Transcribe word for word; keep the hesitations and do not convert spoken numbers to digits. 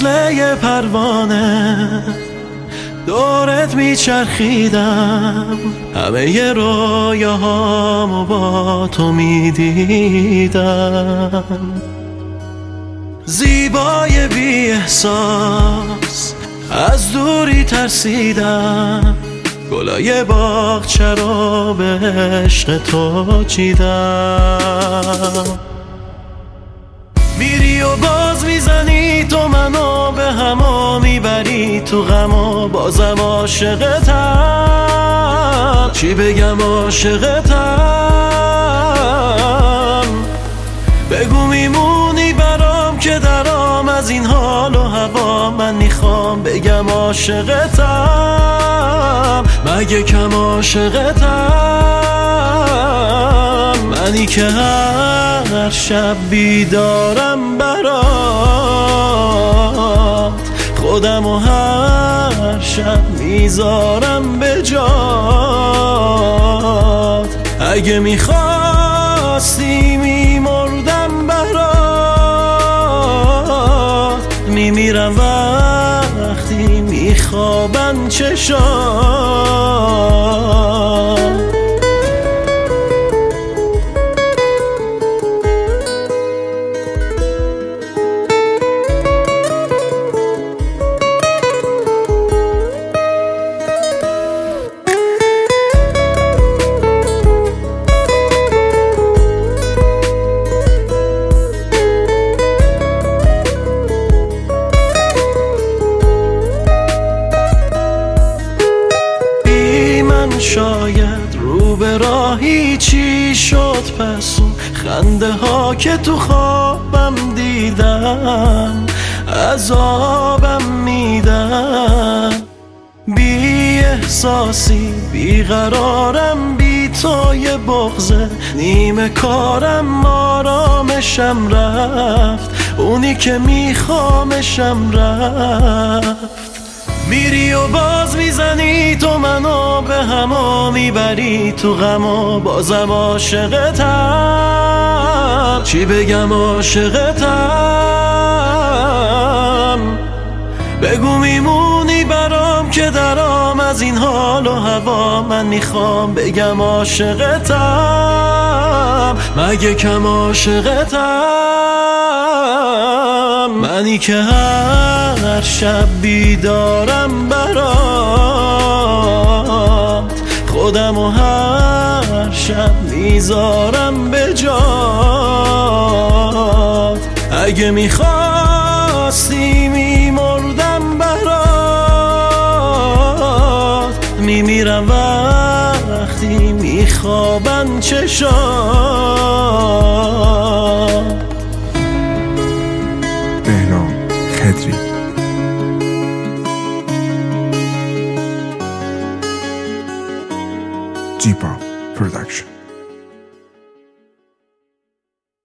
مثل یه پروانه دورت میچرخیدم، همه ی رویاهامو با تو میدیدم. زیبای بی احساس از دوری ترسیدم، گلای باغچه رو به عشق تو چیدم. میری و باز میزنی تو منو به هما میبری تو غم و بازم عاشقتم. چی بگم عاشقتم؟ بگو میمونی برام که درام از این حال و هوا. من میخوام بگم عاشقتم، مگه کم عاشقتم؟ منی که هر شب بیدارم برات، خودم و هر شب میذارم به جات. اگه میخواستی میمردم برات، میمیرم وقتی میخوابن چشات. شاید رو به راهی چی شد پس اون خنده ها که تو خوابم دیدم عذابم میدن. بی احساسی بی قرارم، بی تو یه بغضه نیمه کارم. آرامشم رفت، اونی که میخوامشم رفت. میری و باز میزنی تو منو به هما میبری تو غم و بازم عاشقتم. چی بگم عاشقتم؟ بگو میمونی برام که درام از این حال و هوا. من میخوام بگم عاشقتم، مگه کم عاشقتم؟ منی که هر شب بیدارم برات، خودم و هر شب میذارم به جات. اگه میخواستی میمردم برات، میمیرم وقتی میخوابن چشات. بهنام خدری جیپا پرودکشن.